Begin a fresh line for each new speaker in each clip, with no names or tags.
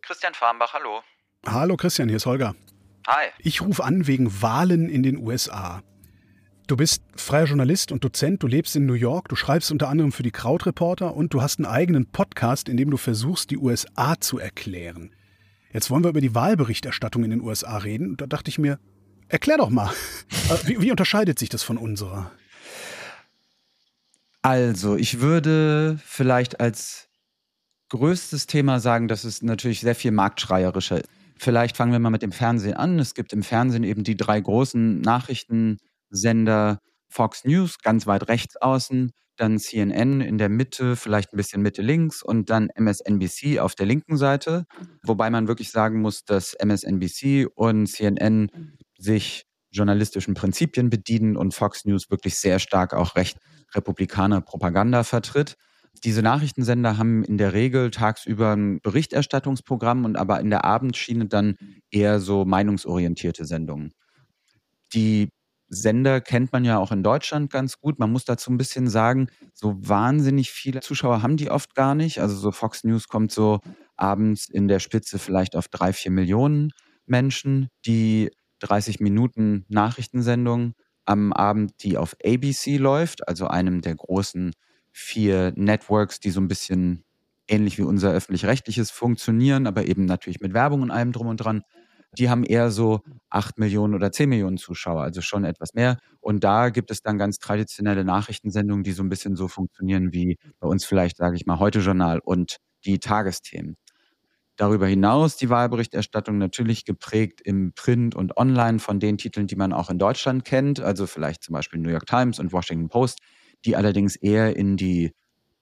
Christian Farnbach, hallo.
Hallo Christian, hier ist Holger.
Hi.
Ich rufe an wegen Wahlen in den USA. Du bist freier Journalist und Dozent, du lebst in New York, du schreibst unter anderem für die Krautreporter und du hast einen eigenen Podcast, in dem du versuchst, die USA zu erklären. Jetzt wollen wir über die Wahlberichterstattung in den USA reden und da dachte ich mir, erklär doch mal, wie unterscheidet sich das von unserer?
Also, ich würde vielleicht als größtes Thema sagen, dass es natürlich sehr viel marktschreierischer ist. Vielleicht fangen wir mal mit dem Fernsehen an. Es gibt im Fernsehen eben die 3 großen Nachrichtensender: Fox News, ganz weit rechts außen, dann CNN in der Mitte, vielleicht ein bisschen Mitte links und dann MSNBC auf der linken Seite. Wobei man wirklich sagen muss, dass MSNBC und CNN sich journalistischen Prinzipien bedienen und Fox News wirklich sehr stark auch recht Republikaner-Propaganda vertritt. Diese Nachrichtensender haben in der Regel tagsüber ein Berichterstattungsprogramm und aber in der Abendschiene dann eher so meinungsorientierte Sendungen. Die Sender kennt man ja auch in Deutschland ganz gut. Man muss dazu ein bisschen sagen, so wahnsinnig viele Zuschauer haben die oft gar nicht. Also so Fox News kommt so abends in der Spitze vielleicht auf 3-4 Millionen Menschen. Die 30 Minuten Nachrichtensendung am Abend, die auf ABC läuft, also einem der großen 4 Networks, die so ein bisschen ähnlich wie unser öffentlich-rechtliches funktionieren, aber eben natürlich mit Werbung und allem drum und dran. Die haben eher so 8 Millionen oder 10 Millionen Zuschauer, also schon etwas mehr. Und da gibt es dann ganz traditionelle Nachrichtensendungen, die so ein bisschen so funktionieren wie bei uns vielleicht, sage ich mal, Heute-Journal und die Tagesthemen. Darüber hinaus die Wahlberichterstattung natürlich geprägt im Print und Online von den Titeln, die man auch in Deutschland kennt, also vielleicht zum Beispiel New York Times und Washington Post, die allerdings eher in die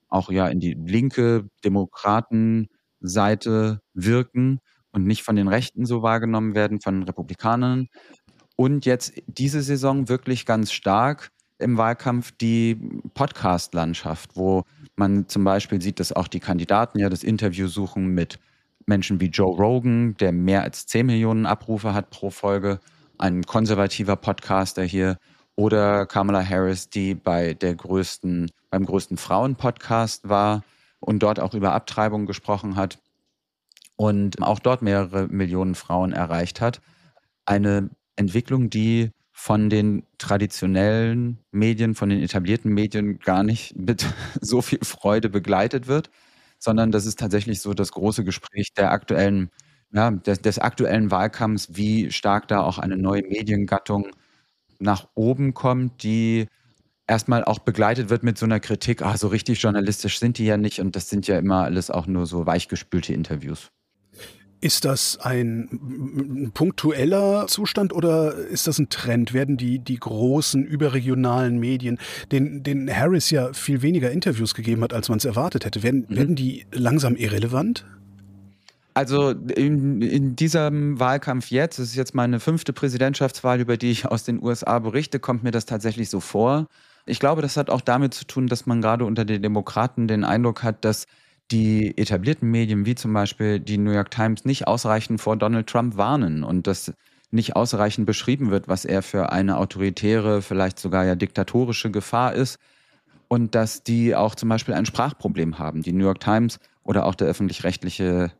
linke Demokratenseite wirken und nicht von den Rechten so wahrgenommen werden, von den Republikanern. Und jetzt diese Saison wirklich ganz stark im Wahlkampf die Podcast-Landschaft, wo man zum Beispiel sieht, dass auch die Kandidaten ja das Interview suchen mit Menschen wie Joe Rogan, der mehr als 10 Millionen Abrufe hat pro Folge, ein konservativer Podcaster hier, oder Kamala Harris, die beim größten Frauen-Podcast war und dort auch über Abtreibung gesprochen hat und auch dort mehrere Millionen Frauen erreicht hat. Eine Entwicklung, die von den traditionellen Medien, von den etablierten Medien gar nicht mit so viel Freude begleitet wird, sondern das ist tatsächlich so das große Gespräch des aktuellen Wahlkampfs, wie stark da auch eine neue Mediengattung nach oben kommt, die erstmal auch begleitet wird mit so einer Kritik, so richtig journalistisch sind die ja nicht und das sind ja immer alles auch nur so weichgespülte Interviews.
Ist das ein punktueller Zustand oder ist das ein Trend? Werden die großen überregionalen Medien, denen Harris ja viel weniger Interviews gegeben hat, als man es erwartet hätte, werden die langsam irrelevant?
Also in diesem Wahlkampf jetzt, das ist jetzt meine 5. Präsidentschaftswahl, über die ich aus den USA berichte, kommt mir das tatsächlich so vor. Ich glaube, das hat auch damit zu tun, dass man gerade unter den Demokraten den Eindruck hat, dass die etablierten Medien, wie zum Beispiel die New York Times, nicht ausreichend vor Donald Trump warnen und dass nicht ausreichend beschrieben wird, was er für eine autoritäre, vielleicht sogar ja diktatorische Gefahr ist und dass die auch zum Beispiel ein Sprachproblem haben. Die New York Times oder auch der öffentlich-rechtliche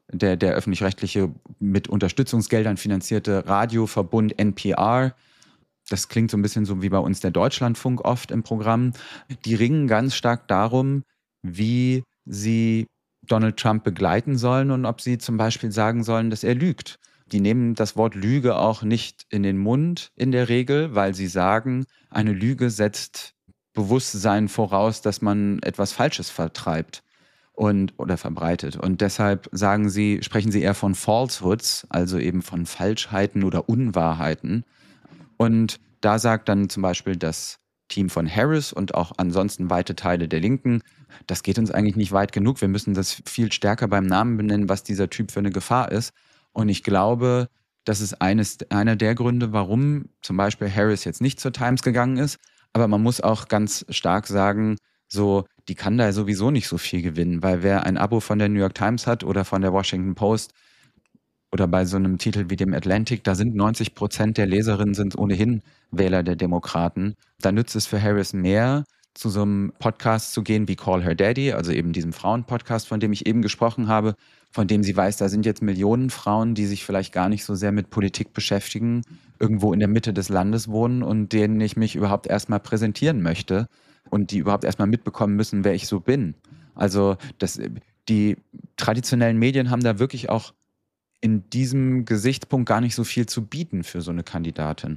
mit Unterstützungsgeldern finanzierte Radioverbund NPR, das klingt so ein bisschen so wie bei uns der Deutschlandfunk oft im Programm, die ringen ganz stark darum, wie sie Donald Trump begleiten sollen und ob sie zum Beispiel sagen sollen, dass er lügt. Die nehmen das Wort Lüge auch nicht in den Mund in der Regel, weil sie sagen, eine Lüge setzt Bewusstsein voraus, dass man etwas Falsches vertreibt oder verbreitet. Und deshalb sprechen sie eher von Falsehoods, also eben von Falschheiten oder Unwahrheiten. Und da sagt dann zum Beispiel das Team von Harris und auch ansonsten weite Teile der Linken, das geht uns eigentlich nicht weit genug. Wir müssen das viel stärker beim Namen benennen, was dieser Typ für eine Gefahr ist. Und ich glaube, das ist einer der Gründe, warum zum Beispiel Harris jetzt nicht zur Times gegangen ist. Aber man muss auch ganz stark sagen, so, die kann da sowieso nicht so viel gewinnen, weil wer ein Abo von der New York Times hat oder von der Washington Post oder bei so einem Titel wie dem Atlantic, da sind 90% der Leserinnen sind ohnehin Wähler der Demokraten. Da nützt es für Harris mehr, zu so einem Podcast zu gehen wie Call Her Daddy, also eben diesem Frauen-Podcast, von dem ich eben gesprochen habe, von dem sie weiß, da sind jetzt Millionen Frauen, die sich vielleicht gar nicht so sehr mit Politik beschäftigen, irgendwo in der Mitte des Landes wohnen und denen ich mich überhaupt erstmal präsentieren möchte und die überhaupt erstmal mitbekommen müssen, wer ich so bin. Also die traditionellen Medien haben da wirklich auch in diesem Gesichtspunkt gar nicht so viel zu bieten für so eine Kandidatin.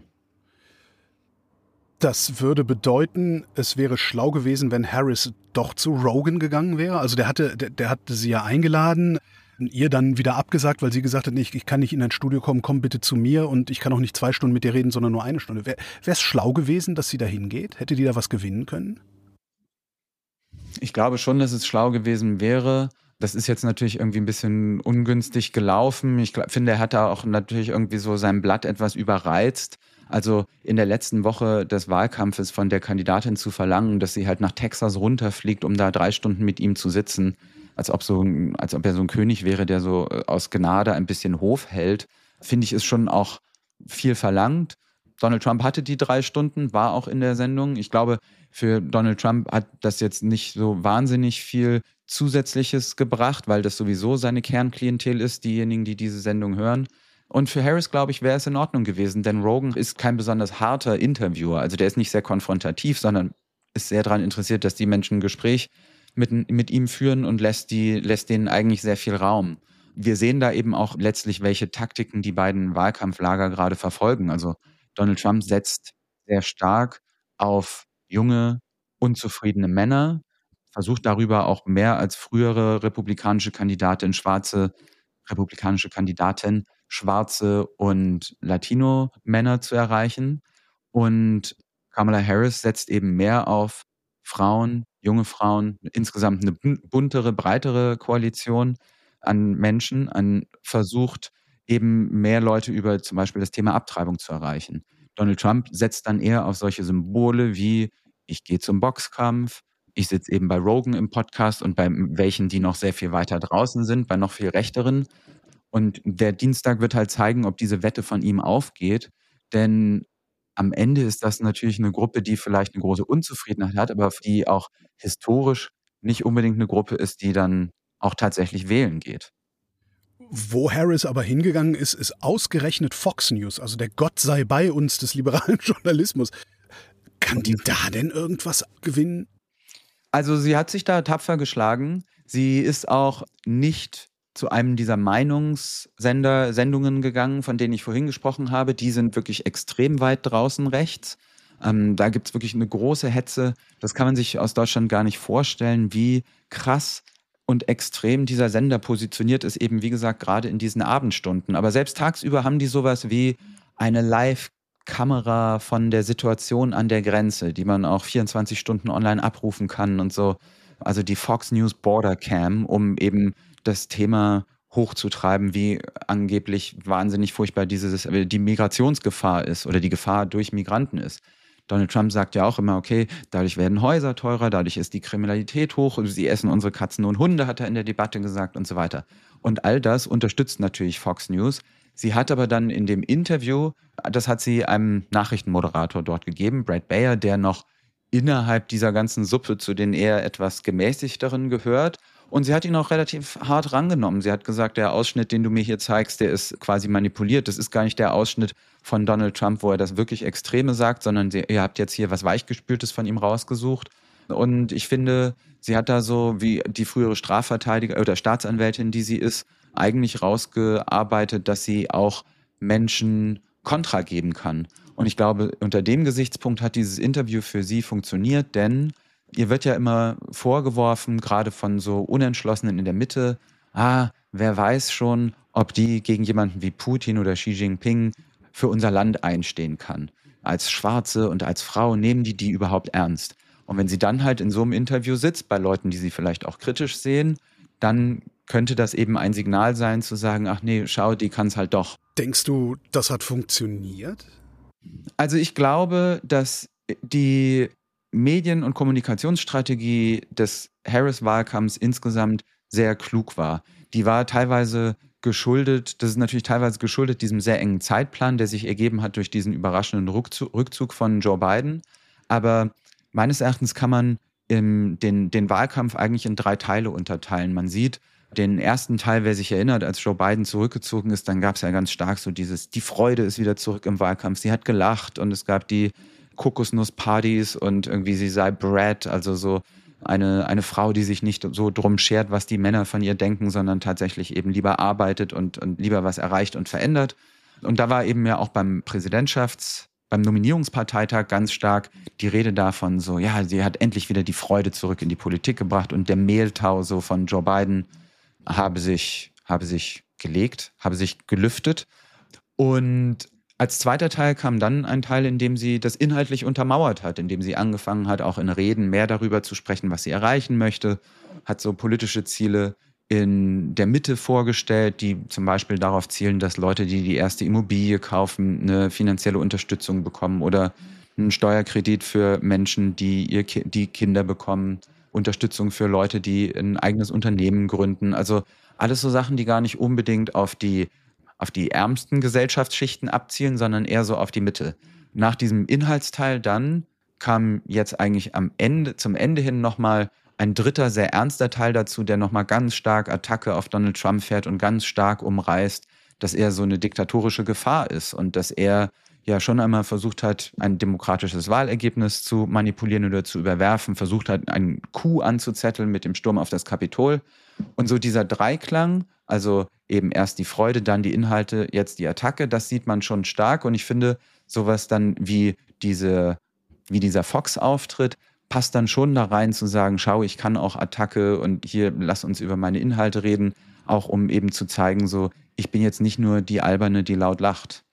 Das würde bedeuten, es wäre schlau gewesen, wenn Harris doch zu Rogan gegangen wäre. Also der hatte sie ja eingeladen, ihr dann wieder abgesagt, weil sie gesagt hat, nee, ich kann nicht in ein Studio kommen, komm bitte zu mir und ich kann auch nicht 2 Stunden mit dir reden, sondern nur 1 Stunde. Wäre es schlau gewesen, dass sie da hingeht? Hätte die da was gewinnen können?
Ich glaube schon, dass es schlau gewesen wäre. Das ist jetzt natürlich irgendwie ein bisschen ungünstig gelaufen. Ich finde, er hat da auch natürlich irgendwie so sein Blatt etwas überreizt. Also in der letzten Woche des Wahlkampfes von der Kandidatin zu verlangen, dass sie halt nach Texas runterfliegt, um da 3 Stunden mit ihm zu sitzen, als ob er so ein König wäre, der so aus Gnade ein bisschen Hof hält, finde ich, ist schon auch viel verlangt. Donald Trump hatte die 3 Stunden, war auch in der Sendung. Ich glaube, für Donald Trump hat das jetzt nicht so wahnsinnig viel Zusätzliches gebracht, weil das sowieso seine Kernklientel ist, diejenigen, die diese Sendung hören. Und für Harris, glaube ich, wäre es in Ordnung gewesen, denn Rogan ist kein besonders harter Interviewer. Also der ist nicht sehr konfrontativ, sondern ist sehr daran interessiert, dass die Menschen ein Gespräch mit ihm führen und lässt denen eigentlich sehr viel Raum. Wir sehen da eben auch letztlich, welche Taktiken die beiden Wahlkampflager gerade verfolgen. Also Donald Trump setzt sehr stark auf junge, unzufriedene Männer, versucht darüber auch mehr als frühere republikanische Kandidatin, schwarze und Latino-Männer zu erreichen. Und Kamala Harris setzt eben mehr auf Frauen, junge Frauen, insgesamt eine buntere, breitere Koalition an Menschen, versucht eben mehr Leute über zum Beispiel das Thema Abtreibung zu erreichen. Donald Trump setzt dann eher auf solche Symbole wie: Ich gehe zum Boxkampf, ich sitze eben bei Rogan im Podcast und bei welchen, die noch sehr viel weiter draußen sind, bei noch viel Rechteren. Und der Dienstag wird halt zeigen, ob diese Wette von ihm aufgeht. Denn am Ende ist das natürlich eine Gruppe, die vielleicht eine große Unzufriedenheit hat, aber die auch historisch nicht unbedingt eine Gruppe ist, die dann auch tatsächlich wählen geht.
Wo Harris aber hingegangen ist, ist ausgerechnet Fox News, also der Gott sei bei uns des liberalen Journalismus. Kann die da denn irgendwas gewinnen?
Also sie hat sich da tapfer geschlagen. Sie ist auch nicht zu einem dieser Sendungen gegangen, von denen ich vorhin gesprochen habe. Die sind wirklich extrem weit draußen rechts. Da gibt es wirklich eine große Hetze. Das kann man sich aus Deutschland gar nicht vorstellen, wie krass und extrem dieser Sender positioniert ist, eben wie gesagt, gerade in diesen Abendstunden. Aber selbst tagsüber haben die sowas wie eine Live-Kamera von der Situation an der Grenze, die man auch 24 Stunden online abrufen kann und so. Also die Fox News Border Cam, um eben das Thema hochzutreiben, wie angeblich wahnsinnig furchtbar die Migrationsgefahr ist oder die Gefahr durch Migranten ist. Donald Trump sagt ja auch immer, okay, dadurch werden Häuser teurer, dadurch ist die Kriminalität hoch, sie essen unsere Katzen und Hunde, hat er in der Debatte gesagt und so weiter. Und all das unterstützt natürlich Fox News. Sie hat aber dann in dem Interview, das hat sie einem Nachrichtenmoderator dort gegeben, Brad Baer, der noch innerhalb dieser ganzen Suppe zu den eher etwas gemäßigteren gehört. Und sie hat ihn auch relativ hart rangenommen. Sie hat gesagt, der Ausschnitt, den du mir hier zeigst, der ist quasi manipuliert. Das ist gar nicht der Ausschnitt von Donald Trump, wo er das wirklich Extreme sagt, sondern ihr habt jetzt hier was Weichgespültes von ihm rausgesucht. Und ich finde, sie hat da so wie die frühere Strafverteidiger oder Staatsanwältin, die sie ist, eigentlich rausgearbeitet, dass sie auch Menschen Kontra geben kann. Und ich glaube, unter dem Gesichtspunkt hat dieses Interview für sie funktioniert, denn ihr wird ja immer vorgeworfen, gerade von so Unentschlossenen in der Mitte, wer weiß schon, ob die gegen jemanden wie Putin oder Xi Jinping für unser Land einstehen kann. Als Schwarze und als Frau nehmen die überhaupt ernst. Und wenn sie dann halt in so einem Interview sitzt, bei Leuten, die sie vielleicht auch kritisch sehen, dann könnte das eben ein Signal sein, zu sagen, ach nee, schau, die kann es halt doch.
Denkst du, das hat funktioniert?
Also ich glaube, dass die Medien- und Kommunikationsstrategie des Harris-Wahlkampfs insgesamt sehr klug war. Die war teilweise geschuldet, das ist natürlich teilweise geschuldet diesem sehr engen Zeitplan, der sich ergeben hat durch diesen überraschenden Rückzug von Joe Biden. Aber Meines Erachtens kann man den Wahlkampf eigentlich in 3 Teile unterteilen. Man sieht den ersten Teil, wer sich erinnert, als Joe Biden zurückgezogen ist, dann gab es ja ganz stark so die Freude ist wieder zurück im Wahlkampf. Sie hat gelacht und es gab die Kokosnusspartys und irgendwie sie sei Brat, also so eine Frau, die sich nicht so drum schert, was die Männer von ihr denken, sondern tatsächlich eben lieber arbeitet und lieber was erreicht und verändert. Und da war eben ja auch beim Nominierungsparteitag ganz stark die Rede davon, so, ja, sie hat endlich wieder die Freude zurück in die Politik gebracht und der Mehltau so von Joe Biden habe sich gelegt, habe sich gelüftet. Und als zweiter Teil kam dann ein Teil, in dem sie das inhaltlich untermauert hat, in dem sie angefangen hat, auch in Reden mehr darüber zu sprechen, was sie erreichen möchte, hat so politische Ziele in der Mitte vorgestellt, die zum Beispiel darauf zielen, dass Leute, die die erste Immobilie kaufen, eine finanzielle Unterstützung bekommen oder einen Steuerkredit für Menschen, die Kinder bekommen, Unterstützung für Leute, die ein eigenes Unternehmen gründen. Also alles so Sachen, die gar nicht unbedingt auf die ärmsten Gesellschaftsschichten abzielen, sondern eher so auf die Mitte. Nach diesem Inhaltsteil dann kam jetzt eigentlich zum Ende hin nochmal ein dritter, sehr ernster Teil dazu, der nochmal ganz stark Attacke auf Donald Trump fährt und ganz stark umreißt, dass er so eine diktatorische Gefahr ist und dass er ja schon einmal versucht hat, ein demokratisches Wahlergebnis zu manipulieren oder zu überwerfen, versucht hat, einen Coup anzuzetteln mit dem Sturm auf das Kapitol. Und so dieser Dreiklang, also eben erst die Freude, dann die Inhalte, jetzt die Attacke, das sieht man schon stark. Und ich finde, sowas dann wie dieser Fox-Auftritt passt dann schon da rein zu sagen, schau, ich kann auch Attacke und hier lass uns über meine Inhalte reden, auch um eben zu zeigen, so, ich bin jetzt nicht nur die Alberne, die laut lacht.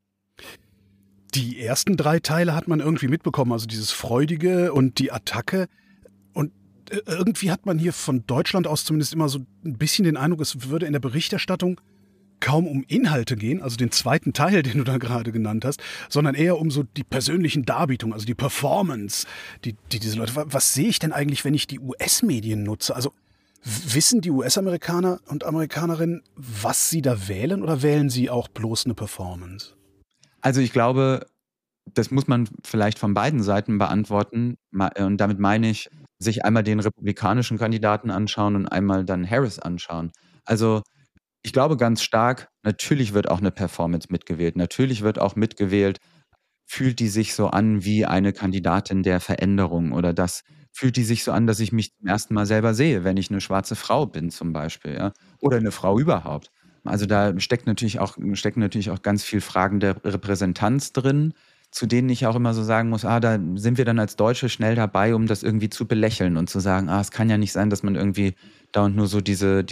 Die ersten 3 Teile hat man irgendwie mitbekommen, also dieses Freudige und die Attacke. Und irgendwie hat man hier von Deutschland aus zumindest immer so ein bisschen den Eindruck, es würde in der Berichterstattung kaum um Inhalte gehen, also den zweiten Teil, den du da gerade genannt hast, sondern eher um so die persönlichen Darbietungen, also die Performance, die diese Leute. Was sehe ich denn eigentlich, wenn ich die US-Medien nutze? Also wissen die US-Amerikaner und Amerikanerinnen, was sie da wählen, oder wählen sie auch bloß eine Performance?
Also ich glaube, das muss man vielleicht von beiden Seiten beantworten. Und damit meine ich, sich einmal den republikanischen Kandidaten anschauen und einmal dann Harris anschauen. Also ich glaube ganz stark, natürlich wird auch eine Performance mitgewählt. Natürlich wird auch mitgewählt, fühlt die sich so an wie eine Kandidatin der Veränderung oder fühlt die sich so an, dass ich mich zum ersten Mal selber sehe, wenn ich eine schwarze Frau bin zum Beispiel, ja? Oder eine Frau überhaupt. Also da stecken natürlich auch ganz viel Fragen der Repräsentanz drin, zu denen ich auch immer so sagen muss, da sind wir dann als Deutsche schnell dabei, um das irgendwie zu belächeln und zu sagen, es kann ja nicht sein, dass man irgendwie da und nur so diese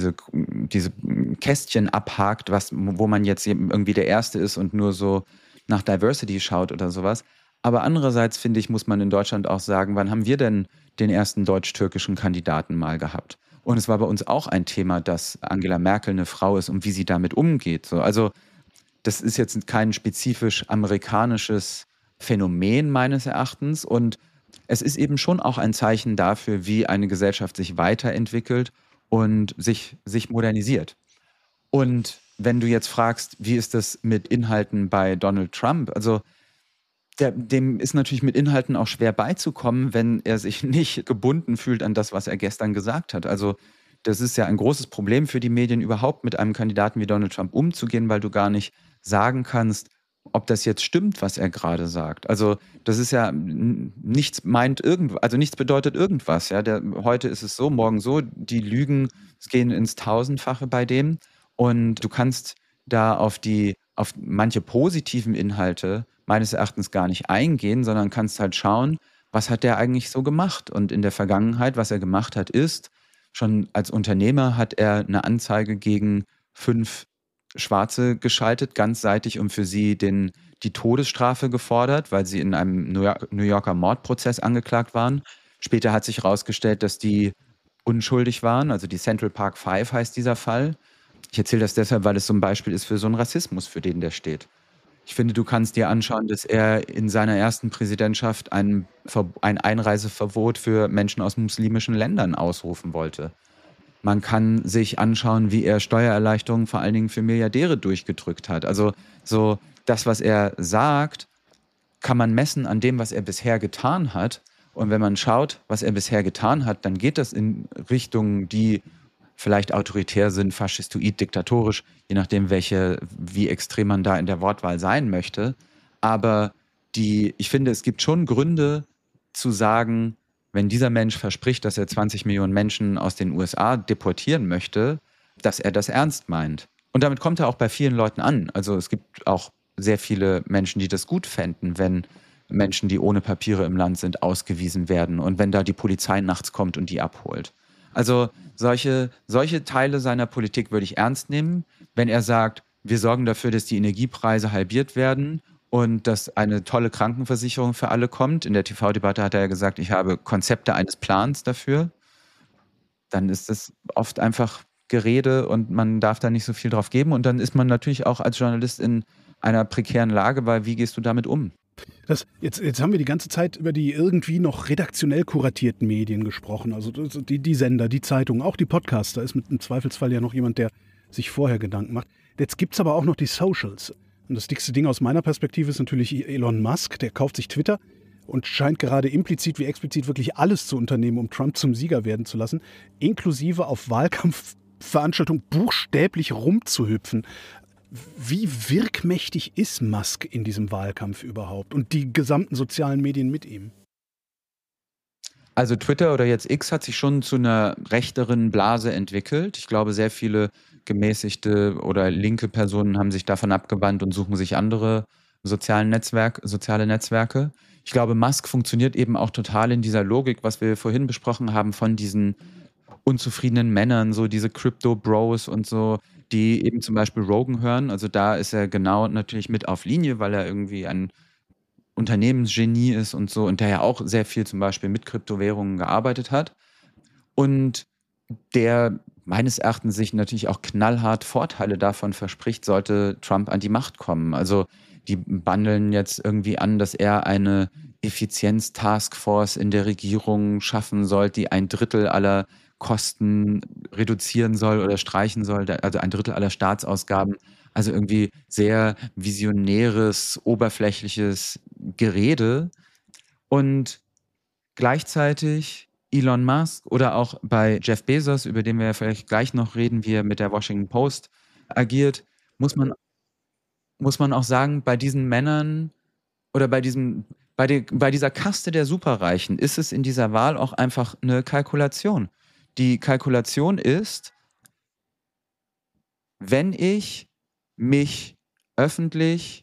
Kästchen abhakt, wo man jetzt irgendwie der Erste ist und nur so nach Diversity schaut oder sowas. Aber andererseits, finde ich, muss man in Deutschland auch sagen, wann haben wir denn den ersten deutsch-türkischen Kandidaten mal gehabt? Und es war bei uns auch ein Thema, dass Angela Merkel eine Frau ist und wie sie damit umgeht. So, also das ist jetzt kein spezifisch amerikanisches Phänomen meines Erachtens. Und es ist eben schon auch ein Zeichen dafür, wie eine Gesellschaft sich weiterentwickelt und sich modernisiert. Und wenn du jetzt fragst, wie ist das mit Inhalten bei Donald Trump? Also dem ist natürlich mit Inhalten auch schwer beizukommen, wenn er sich nicht gebunden fühlt an das, was er gestern gesagt hat. Also das ist ja ein großes Problem für die Medien, überhaupt mit einem Kandidaten wie Donald Trump umzugehen, weil du gar nicht sagen kannst, ob das jetzt stimmt, was er gerade sagt. Also das ist ja, nichts bedeutet irgendwas. Ja? Heute ist es so, morgen so, die Lügen gehen ins Tausendfache bei dem. Und du kannst da auf manche positiven Inhalte meines Erachtens gar nicht eingehen, sondern kannst halt schauen, was hat der eigentlich so gemacht? Und in der Vergangenheit, was er gemacht hat, ist, schon als Unternehmer hat er eine Anzeige gegen 5 Schwarze geschaltet, ganzseitig, und für sie die Todesstrafe gefordert, weil sie in einem New Yorker Mordprozess angeklagt waren. Später hat sich herausgestellt, dass die unschuldig waren, also die Central Park Five heißt dieser Fall. Ich erzähle das deshalb, weil es so ein Beispiel ist für so einen Rassismus, für den der steht. Ich finde, du kannst dir anschauen, dass er in seiner ersten Präsidentschaft ein Einreiseverbot für Menschen aus muslimischen Ländern ausrufen wollte. Man kann sich anschauen, wie er Steuererleichterungen vor allen Dingen für Milliardäre durchgedrückt hat. Also so das, was er sagt, kann man messen an dem, was er bisher getan hat. Und wenn man schaut, was er bisher getan hat, dann geht das in Richtungen, die vielleicht autoritär sind, faschistoid, diktatorisch, je nachdem, wie extrem man da in der Wortwahl sein möchte. Aber ich finde, es gibt schon Gründe zu sagen, wenn dieser Mensch verspricht, dass er 20 Millionen Menschen aus den USA deportieren möchte, dass er das ernst meint. Und damit kommt er auch bei vielen Leuten an. Also es gibt auch sehr viele Menschen, die das gut fänden, wenn Menschen, die ohne Papiere im Land sind, ausgewiesen werden und wenn da die Polizei nachts kommt und die abholt. Also solche Teile seiner Politik würde ich ernst nehmen, wenn er sagt, wir sorgen dafür, dass die Energiepreise halbiert werden und dass eine tolle Krankenversicherung für alle kommt. In der TV-Debatte hat er ja gesagt, ich habe Konzepte eines Plans dafür. Dann ist das oft einfach Gerede und man darf da nicht so viel drauf geben. Und dann ist man natürlich auch als Journalist in einer prekären Lage, weil wie gehst du damit um?
Jetzt haben wir die ganze Zeit über die irgendwie noch redaktionell kuratierten Medien gesprochen. Also die Sender, die Zeitungen, auch die Podcasts. Da ist im Zweifelsfall ja noch jemand, der sich vorher Gedanken macht. Jetzt gibt es aber auch noch die Socials. Und das dickste Ding aus meiner Perspektive ist natürlich Elon Musk. Der kauft sich Twitter und scheint gerade implizit wie explizit wirklich alles zu unternehmen, um Trump zum Sieger werden zu lassen, inklusive auf Wahlkampfveranstaltungen buchstäblich rumzuhüpfen. Wie wirkmächtig ist Musk in diesem Wahlkampf überhaupt und die gesamten sozialen Medien mit ihm?
Also Twitter oder jetzt X hat sich schon zu einer rechteren Blase entwickelt. Ich glaube, sehr viele gemäßigte oder linke Personen haben sich davon abgewandt und suchen sich andere soziale Netzwerke. Ich glaube, Musk funktioniert eben auch total in dieser Logik, was wir vorhin besprochen haben, von diesen unzufriedenen Männern, so diese Crypto-Bros und so, die eben zum Beispiel Rogan hören. Also da ist er genau natürlich mit auf Linie, weil er irgendwie ein Unternehmensgenie ist und so und der ja auch sehr viel zum Beispiel mit Kryptowährungen gearbeitet hat und der meines Erachtens sich natürlich auch knallhart Vorteile davon verspricht, sollte Trump an die Macht kommen. Also die bandeln jetzt irgendwie an, dass er eine Effizienz-Taskforce in der Regierung schaffen soll, die 1/3 aller Kosten reduzieren soll oder streichen soll, also 1/3 aller Staatsausgaben. Also irgendwie sehr visionäres, oberflächliches Gerede. Und gleichzeitig Elon Musk oder auch bei Jeff Bezos, über den wir ja vielleicht gleich noch reden, wie er mit der Washington Post agiert, muss man auch sagen, bei diesen Männern oder bei dieser Kaste der Superreichen ist es in dieser Wahl auch einfach eine Kalkulation. Die Kalkulation ist, wenn ich mich öffentlich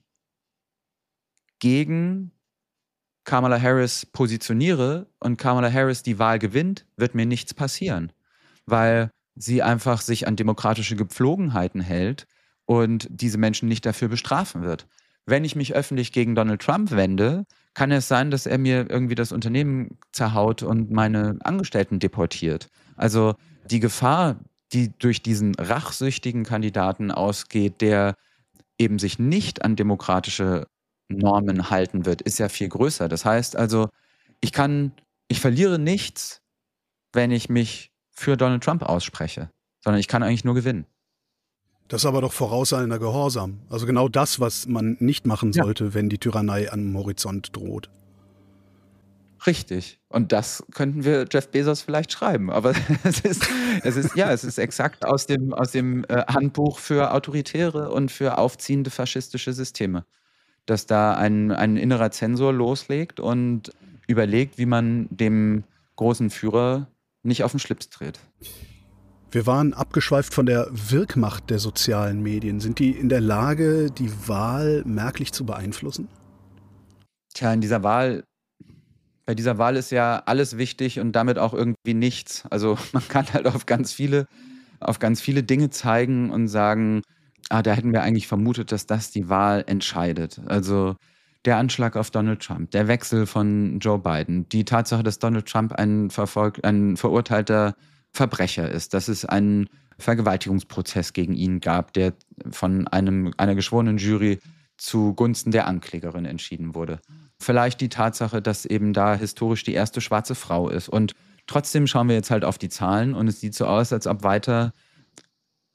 gegen Kamala Harris positioniere und Kamala Harris die Wahl gewinnt, wird mir nichts passieren, weil sie einfach sich an demokratische Gepflogenheiten hält und diese Menschen nicht dafür bestrafen wird. Wenn ich mich öffentlich gegen Donald Trump wende, kann es sein, dass er mir irgendwie das Unternehmen zerhaut und meine Angestellten deportiert. Also die Gefahr, die durch diesen rachsüchtigen Kandidaten ausgeht, der eben sich nicht an demokratische Normen halten wird, ist ja viel größer. Das heißt also, ich verliere nichts, wenn ich mich für Donald Trump ausspreche, sondern ich kann eigentlich nur gewinnen.
Das ist aber doch vorauseilender Gehorsam. Also genau das, was man nicht machen sollte, wenn die Tyrannei am Horizont droht.
Richtig. Und das könnten wir Jeff Bezos vielleicht schreiben. Aber es ist exakt aus dem Handbuch für autoritäre und für aufziehende faschistische Systeme. Dass da ein innerer Zensor loslegt und überlegt, wie man dem großen Führer nicht auf den Schlips tritt.
Wir waren abgeschweift von der Wirkmacht der sozialen Medien. Sind die in der Lage, die Wahl merklich zu beeinflussen?
Tja, bei dieser Wahl ist ja alles wichtig und damit auch irgendwie nichts. Also man kann halt auf ganz viele Dinge zeigen und sagen, da hätten wir eigentlich vermutet, dass das die Wahl entscheidet. Also der Anschlag auf Donald Trump, der Wechsel von Joe Biden, die Tatsache, dass Donald Trump ein verurteilter Verbrecher ist, dass es einen Vergewaltigungsprozess gegen ihn gab, der von einer geschworenen Jury zugunsten der Anklägerin entschieden wurde. Vielleicht die Tatsache, dass eben da historisch die erste schwarze Frau ist. Und trotzdem schauen wir jetzt halt auf die Zahlen und es sieht so aus, als ob weiter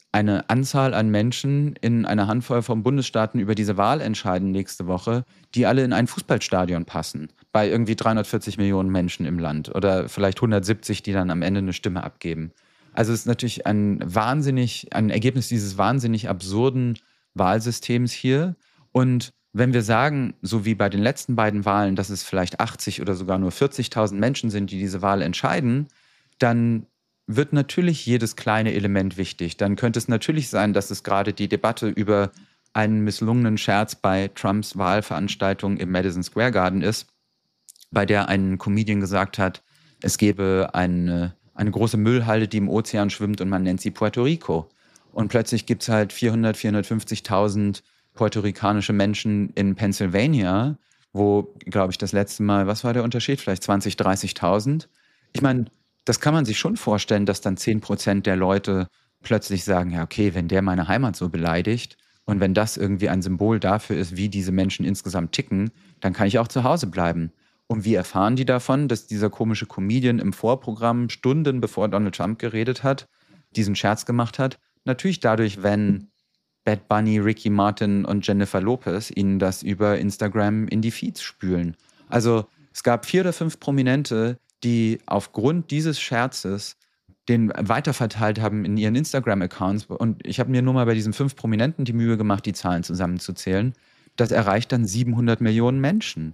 eine Anzahl an Menschen in einer Handvoll von Bundesstaaten über diese Wahl entscheiden nächste Woche, die alle in ein Fußballstadion passen, bei irgendwie 340 Millionen Menschen im Land oder vielleicht 170, die dann am Ende eine Stimme abgeben. Also es ist natürlich ein Ergebnis dieses wahnsinnig absurden Wahlsystems hier. Und wenn wir sagen, so wie bei den letzten beiden Wahlen, dass es vielleicht 80 oder sogar nur 40.000 Menschen sind, die diese Wahl entscheiden, dann wird natürlich jedes kleine Element wichtig. Dann könnte es natürlich sein, dass es gerade die Debatte über einen misslungenen Scherz bei Trumps Wahlveranstaltung im Madison Square Garden ist, bei der ein Comedian gesagt hat, es gäbe eine große Müllhalde, die im Ozean schwimmt und man nennt sie Puerto Rico. Und plötzlich gibt es halt 450.000 puerto-ricanische Menschen in Pennsylvania, wo, glaube ich, das letzte Mal, was war der Unterschied? Vielleicht 20.000, 30.000. Ich meine, das kann man sich schon vorstellen, dass dann 10% der Leute plötzlich sagen, ja, okay, wenn der meine Heimat so beleidigt und wenn das irgendwie ein Symbol dafür ist, wie diese Menschen insgesamt ticken, dann kann ich auch zu Hause bleiben. Und wie erfahren die davon, dass dieser komische Comedian im Vorprogramm Stunden bevor Donald Trump geredet hat, diesen Scherz gemacht hat? Natürlich dadurch, wenn Bad Bunny, Ricky Martin und Jennifer Lopez ihnen das über Instagram in die Feeds spülen. Also es gab 4 oder 5 Prominente, die aufgrund dieses Scherzes den weiterverteilt haben in ihren Instagram-Accounts. Und ich habe mir nur mal bei diesen 5 Prominenten die Mühe gemacht, die Zahlen zusammenzuzählen. Das erreicht dann 700 Millionen Menschen.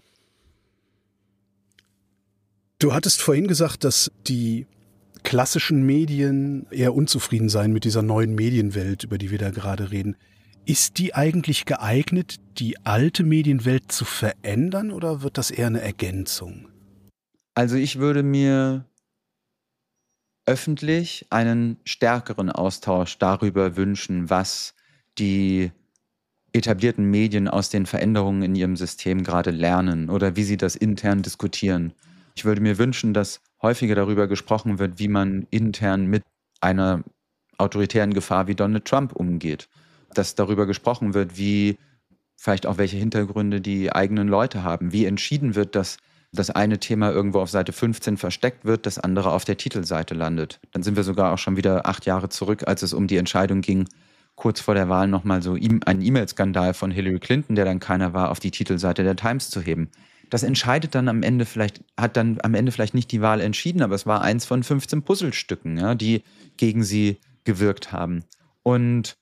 Du hattest vorhin gesagt, dass die klassischen Medien eher unzufrieden seien mit dieser neuen Medienwelt, über die wir da gerade reden. Ist die eigentlich geeignet, die alte Medienwelt zu verändern, oder wird das eher eine Ergänzung?
Also ich würde mir öffentlich einen stärkeren Austausch darüber wünschen, was die etablierten Medien aus den Veränderungen in ihrem System gerade lernen oder wie sie das intern diskutieren. Ich würde mir wünschen, dass häufiger darüber gesprochen wird, wie man intern mit einer autoritären Gefahr wie Donald Trump umgeht. Dass darüber gesprochen wird, wie vielleicht auch welche Hintergründe die eigenen Leute haben, wie entschieden wird, dass das eine Thema irgendwo auf Seite 15 versteckt wird, das andere auf der Titelseite landet. Dann sind wir sogar auch schon wieder 8 Jahre zurück, als es um die Entscheidung ging, kurz vor der Wahl nochmal so einen E-Mail-Skandal von Hillary Clinton, der dann keiner war, auf die Titelseite der Times zu heben. Das entscheidet dann am Ende hat dann am Ende vielleicht nicht die Wahl entschieden, aber es war eins von 15 Puzzlestücken, ja, die gegen sie gewirkt haben. Und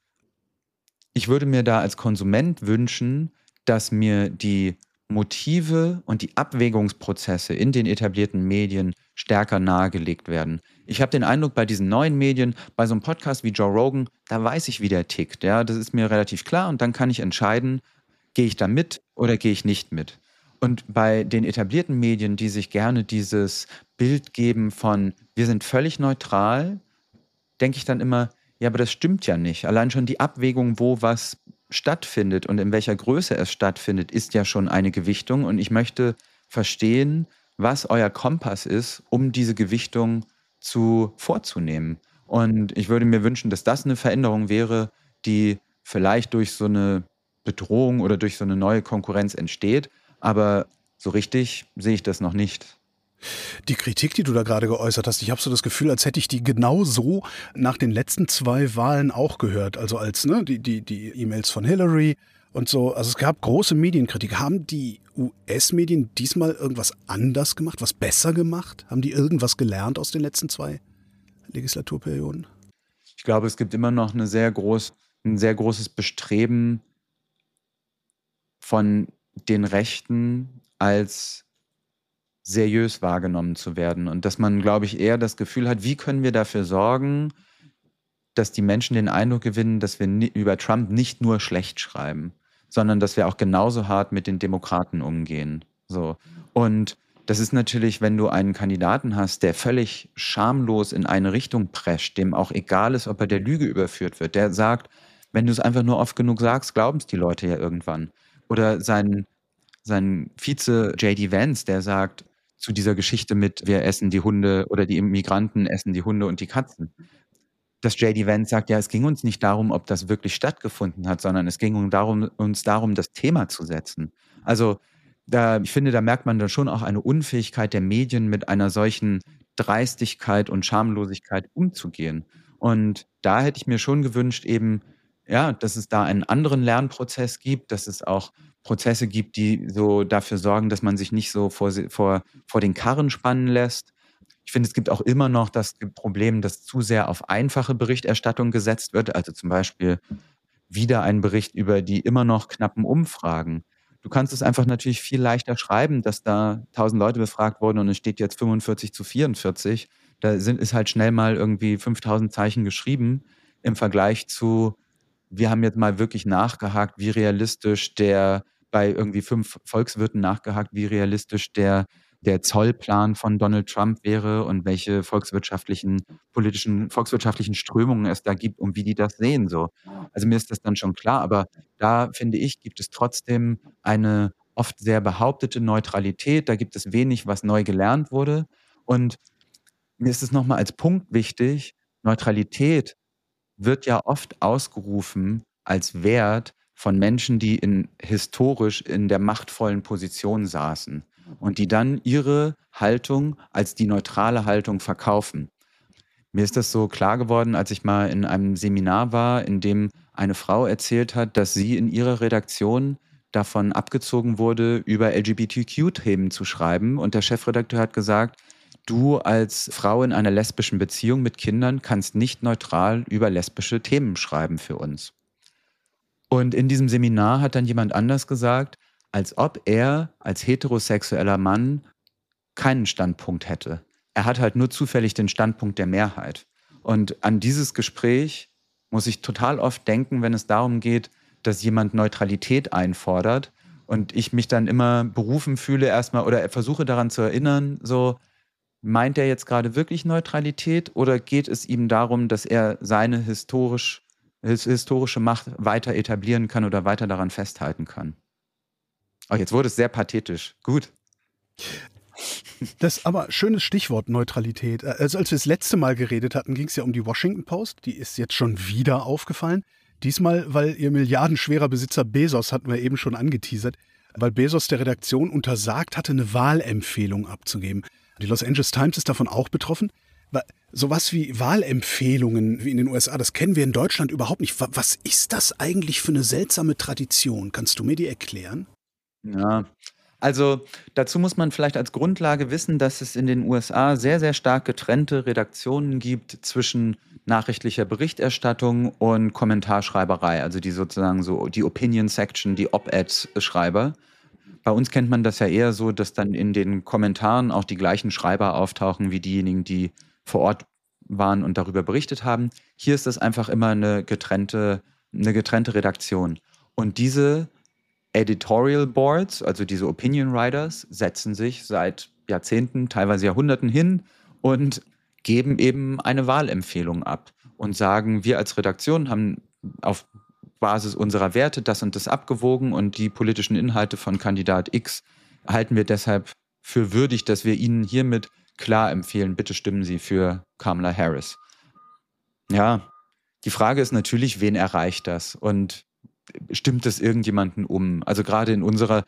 ich würde mir da als Konsument wünschen, dass mir die Motive und die Abwägungsprozesse in den etablierten Medien stärker nahegelegt werden. Ich habe den Eindruck, bei diesen neuen Medien, bei so einem Podcast wie Joe Rogan, da weiß ich, wie der tickt. Ja? Das ist mir relativ klar und dann kann ich entscheiden, gehe ich da mit oder gehe ich nicht mit. Und bei den etablierten Medien, die sich gerne dieses Bild geben von, wir sind völlig neutral, denke ich dann immer, ja, aber das stimmt ja nicht. Allein schon die Abwägung, wo was stattfindet und in welcher Größe es stattfindet, ist ja schon eine Gewichtung. Und ich möchte verstehen, was euer Kompass ist, um diese Gewichtung vorzunehmen. Und ich würde mir wünschen, dass das eine Veränderung wäre, die vielleicht durch so eine Bedrohung oder durch so eine neue Konkurrenz entsteht. Aber so richtig sehe ich das noch nicht.
Die Kritik, die du da gerade geäußert hast, ich habe so das Gefühl, als hätte ich die genau so nach den letzten 2 Wahlen auch gehört. Also als die E-Mails von Hillary und so. Also es gab große Medienkritik. Haben die US-Medien diesmal irgendwas anders gemacht, was besser gemacht? Haben die irgendwas gelernt aus den letzten 2 Legislaturperioden?
Ich glaube, es gibt immer noch ein sehr großes Bestreben von den Rechten als seriös wahrgenommen zu werden. Und dass man, glaube ich, eher das Gefühl hat, wie können wir dafür sorgen, dass die Menschen den Eindruck gewinnen, dass wir über Trump nicht nur schlecht schreiben, sondern dass wir auch genauso hart mit den Demokraten umgehen. So. Und das ist natürlich, wenn du einen Kandidaten hast, der völlig schamlos in eine Richtung prescht, dem auch egal ist, ob er der Lüge überführt wird, der sagt, wenn du es einfach nur oft genug sagst, glauben es die Leute ja irgendwann. Oder sein Vize J.D. Vance, der sagt zu dieser Geschichte mit, wir essen die Hunde oder die Immigranten essen die Hunde und die Katzen. Dass J.D. Vance sagt, ja, es ging uns nicht darum, ob das wirklich stattgefunden hat, sondern es ging uns darum, das Thema zu setzen. Also ich finde, da merkt man dann schon auch eine Unfähigkeit der Medien, mit einer solchen Dreistigkeit und Schamlosigkeit umzugehen. Und da hätte ich mir schon gewünscht, eben, ja, dass es da einen anderen Lernprozess gibt, dass es auch Prozesse gibt, die so dafür sorgen, dass man sich nicht so vor den Karren spannen lässt. Ich finde, es gibt auch immer noch das Problem, dass zu sehr auf einfache Berichterstattung gesetzt wird. Also zum Beispiel wieder ein Bericht über die immer noch knappen Umfragen. Du kannst es einfach natürlich viel leichter schreiben, dass da 1000 Leute befragt wurden und es steht jetzt 45-44. Ist halt schnell mal irgendwie 5000 Zeichen geschrieben im Vergleich zu, wir haben jetzt mal wirklich nachgehakt, wie realistisch bei irgendwie 5 Volkswirten nachgehakt, wie realistisch der Zollplan von Donald Trump wäre und welche volkswirtschaftlichen Strömungen es da gibt und wie die das sehen, so. Also mir ist das dann schon klar, aber da finde ich, gibt es trotzdem eine oft sehr behauptete Neutralität. Da gibt es wenig, was neu gelernt wurde. Und mir ist es nochmal als Punkt wichtig, Neutralität wird ja oft ausgerufen als Wert von Menschen, die historisch in der machtvollen Position saßen und die dann ihre Haltung als die neutrale Haltung verkaufen. Mir ist das so klar geworden, als ich mal in einem Seminar war, in dem eine Frau erzählt hat, dass sie in ihrer Redaktion davon abgezogen wurde, über LGBTQ-Themen zu schreiben. Und der Chefredakteur hat gesagt, du als Frau in einer lesbischen Beziehung mit Kindern kannst nicht neutral über lesbische Themen schreiben für uns. Und in diesem Seminar hat dann jemand anders gesagt, als ob er als heterosexueller Mann keinen Standpunkt hätte. Er hat halt nur zufällig den Standpunkt der Mehrheit. Und an dieses Gespräch muss ich total oft denken, wenn es darum geht, dass jemand Neutralität einfordert und ich mich dann immer berufen fühle erstmal oder versuche daran zu erinnern, so, meint er jetzt gerade wirklich Neutralität oder geht es ihm darum, dass er seine historische Macht weiter etablieren kann oder weiter daran festhalten kann? Oh, jetzt wurde es sehr pathetisch. Gut.
Das ist aber schönes Stichwort Neutralität. Also als wir das letzte Mal geredet hatten, ging es ja um die Washington Post. Die ist jetzt schon wieder aufgefallen. Diesmal, weil ihr milliardenschwerer Besitzer Bezos, hatten wir eben schon angeteasert, weil Bezos der Redaktion untersagt hatte, eine Wahlempfehlung abzugeben. Die Los Angeles Times ist davon auch betroffen. Sowas wie Wahlempfehlungen wie in den USA, das kennen wir in Deutschland überhaupt nicht. Was ist das eigentlich für eine seltsame Tradition? Kannst du mir die erklären?
Ja, also dazu muss man vielleicht als Grundlage wissen, dass es in den USA sehr, sehr stark getrennte Redaktionen gibt zwischen nachrichtlicher Berichterstattung und Kommentarschreiberei, also die sozusagen so die Opinion Section, die Op-Ed-Schreiber. Bei uns kennt man das ja eher so, dass dann in den Kommentaren auch die gleichen Schreiber auftauchen wie diejenigen, die vor Ort waren und darüber berichtet haben. Hier ist das einfach immer eine getrennte Redaktion. Und diese Editorial Boards, also diese Opinion Writers, setzen sich seit Jahrzehnten, teilweise Jahrhunderten hin und geben eben eine Wahlempfehlung ab und sagen, wir als Redaktion haben auf Basis unserer Werte das und das abgewogen und die politischen Inhalte von Kandidat X halten wir deshalb für würdig, dass wir Ihnen hiermit klar empfehlen, bitte stimmen Sie für Kamala Harris. Ja, die Frage ist natürlich, wen erreicht das und stimmt es irgendjemanden um? Also gerade in unserer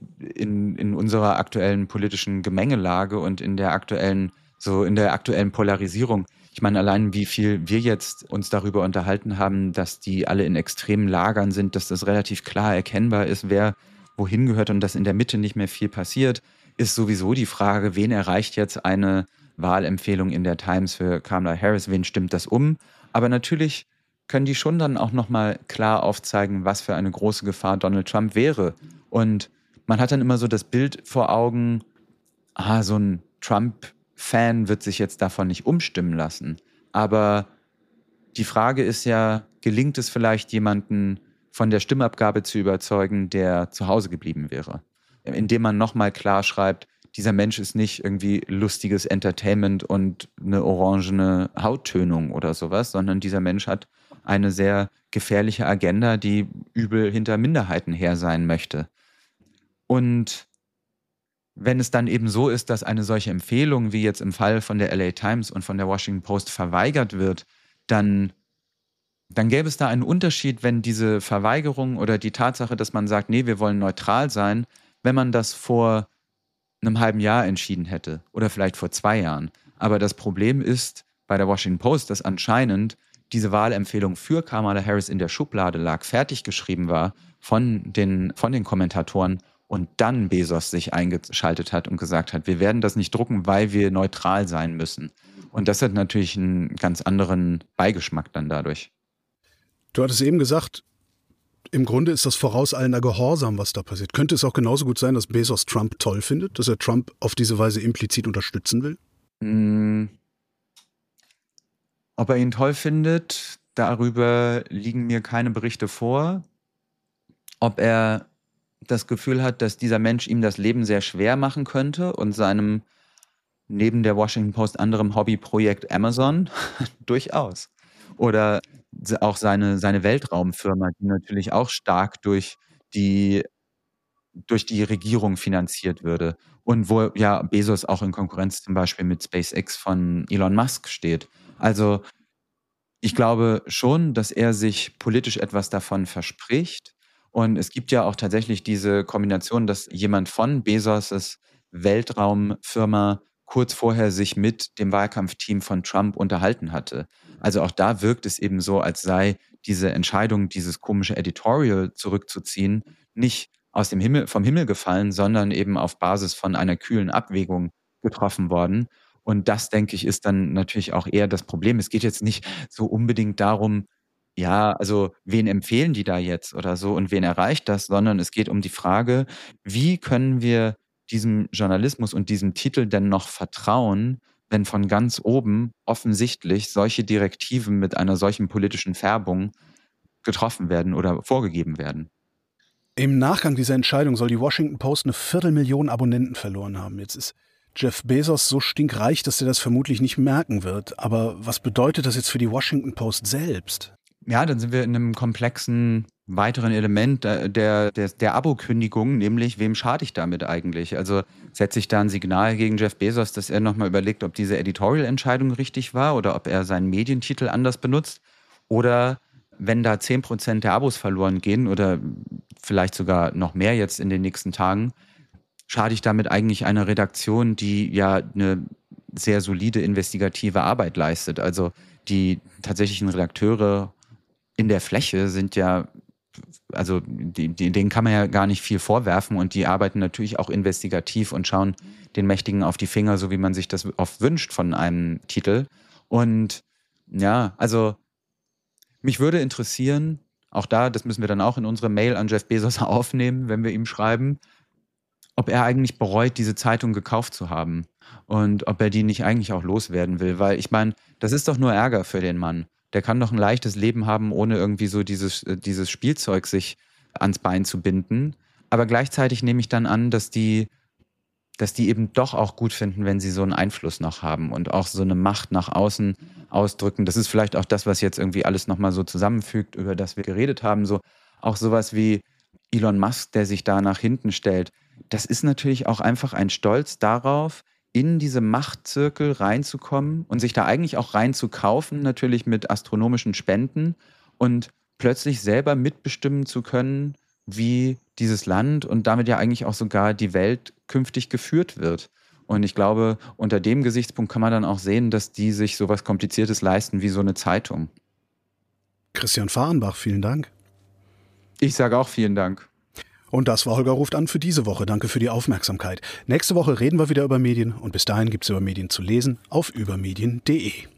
aktuellen politischen Gemengelage und in der aktuellen Polarisierung. Ich meine, allein wie viel wir jetzt uns darüber unterhalten haben, dass die alle in extremen Lagern sind, dass das relativ klar erkennbar ist, wer wohin gehört und dass in der Mitte nicht mehr viel passiert, ist sowieso die Frage, wen erreicht jetzt eine Wahlempfehlung in der Times für Kamala Harris, wen stimmt das um? Aber natürlich können die schon dann auch nochmal klar aufzeigen, was für eine große Gefahr Donald Trump wäre. Und man hat dann immer so das Bild vor Augen, so ein Trump-Fan wird sich jetzt davon nicht umstimmen lassen. Aber die Frage ist ja, gelingt es vielleicht jemanden von der Stimmabgabe zu überzeugen, der zu Hause geblieben wäre? Indem man nochmal klar schreibt, dieser Mensch ist nicht irgendwie lustiges Entertainment und eine orangene Hauttönung oder sowas, sondern dieser Mensch hat eine sehr gefährliche Agenda, die übel hinter Minderheiten her sein möchte. Und wenn es dann eben so ist, dass eine solche Empfehlung, wie jetzt im Fall von der LA Times und von der Washington Post verweigert wird, dann gäbe es da einen Unterschied, wenn diese Verweigerung oder die Tatsache, dass man sagt, nee, wir wollen neutral sein, wenn man das vor einem halben Jahr entschieden hätte oder vielleicht vor 2 Jahren. Aber das Problem ist, bei der Washington Post, dass anscheinend diese Wahlempfehlung für Kamala Harris in der Schublade lag, fertig geschrieben war von den Kommentatoren und dann Bezos sich eingeschaltet hat und gesagt hat, wir werden das nicht drucken, weil wir neutral sein müssen. Und das hat natürlich einen ganz anderen Beigeschmack dann dadurch.
Du hattest eben gesagt, im Grunde ist das vorauseilender Gehorsam, was da passiert. Könnte es auch genauso gut sein, dass Bezos Trump toll findet, dass er Trump auf diese Weise implizit unterstützen will?
Ob er ihn toll findet, darüber liegen mir keine Berichte vor. Ob er das Gefühl hat, dass dieser Mensch ihm das Leben sehr schwer machen könnte und seinem neben der Washington Post anderem Hobbyprojekt Amazon durchaus. Oder auch seine Weltraumfirma, die natürlich auch stark durch die Regierung finanziert würde. Und wo ja Bezos auch in Konkurrenz zum Beispiel mit SpaceX von Elon Musk steht. Also ich glaube schon, dass er sich politisch etwas davon verspricht. Und es gibt ja auch tatsächlich diese Kombination, dass jemand von Bezos' Weltraumfirma kurz vorher sich mit dem Wahlkampfteam von Trump unterhalten hatte. Also auch da wirkt es eben so, als sei diese Entscheidung, dieses komische Editorial zurückzuziehen, nicht vom Himmel gefallen, sondern eben auf Basis von einer kühlen Abwägung getroffen worden. Und das, denke ich, ist dann natürlich auch eher das Problem. Es geht jetzt nicht so unbedingt darum, ja, also wen empfehlen die da jetzt oder so und wen erreicht das, sondern es geht um die Frage, wie können wir diesem Journalismus und diesem Titel denn noch vertrauen, wenn von ganz oben offensichtlich solche Direktiven mit einer solchen politischen Färbung getroffen werden oder vorgegeben werden.
Im Nachgang dieser Entscheidung soll die Washington Post 250.000 Abonnenten verloren haben. Jetzt ist Jeff Bezos so stinkreich, dass er das vermutlich nicht merken wird. Aber was bedeutet das jetzt für die Washington Post selbst?
Ja, dann sind wir in einem komplexen weiteren Element der Abokündigung, nämlich wem schade ich damit eigentlich? Also setze ich da ein Signal gegen Jeff Bezos, dass er nochmal überlegt, ob diese Editorial-Entscheidung richtig war oder ob er seinen Medientitel anders benutzt? Oder wenn da 10% der Abos verloren gehen oder vielleicht sogar noch mehr jetzt in den nächsten Tagen, schade ich damit eigentlich einer Redaktion, die ja eine sehr solide investigative Arbeit leistet. Also die tatsächlichen Redakteure in der Fläche sind ja, also denen kann man ja gar nicht viel vorwerfen und die arbeiten natürlich auch investigativ und schauen den Mächtigen auf die Finger, so wie man sich das oft wünscht von einem Titel. Und ja, also mich würde interessieren, auch da, das müssen wir dann auch in unsere Mail an Jeff Bezos aufnehmen, wenn wir ihm schreiben, ob er eigentlich bereut, diese Zeitung gekauft zu haben und ob er die nicht eigentlich auch loswerden will. Weil ich meine, das ist doch nur Ärger für den Mann. Der kann doch ein leichtes Leben haben, ohne irgendwie so dieses Spielzeug sich ans Bein zu binden. Aber gleichzeitig nehme ich dann an, dass die eben doch auch gut finden, wenn sie so einen Einfluss noch haben und auch so eine Macht nach außen ausdrücken. Das ist vielleicht auch das, was jetzt irgendwie alles nochmal so zusammenfügt, über das wir geredet haben. So auch sowas wie Elon Musk, der sich da nach hinten stellt. Das ist natürlich auch einfach ein Stolz darauf, in diese Machtzirkel reinzukommen und sich da eigentlich auch reinzukaufen, natürlich mit astronomischen Spenden und plötzlich selber mitbestimmen zu können, wie dieses Land und damit ja eigentlich auch sogar die Welt künftig geführt wird. Und ich glaube, unter dem Gesichtspunkt kann man dann auch sehen, dass die sich sowas Kompliziertes leisten wie so eine Zeitung.
Christian Fahrenbach, vielen Dank.
Ich sage auch vielen Dank.
Und das war Holger ruft an für diese Woche. Danke für die Aufmerksamkeit. Nächste Woche reden wir wieder über Medien und bis dahin gibt es über Medien zu lesen auf übermedien.de.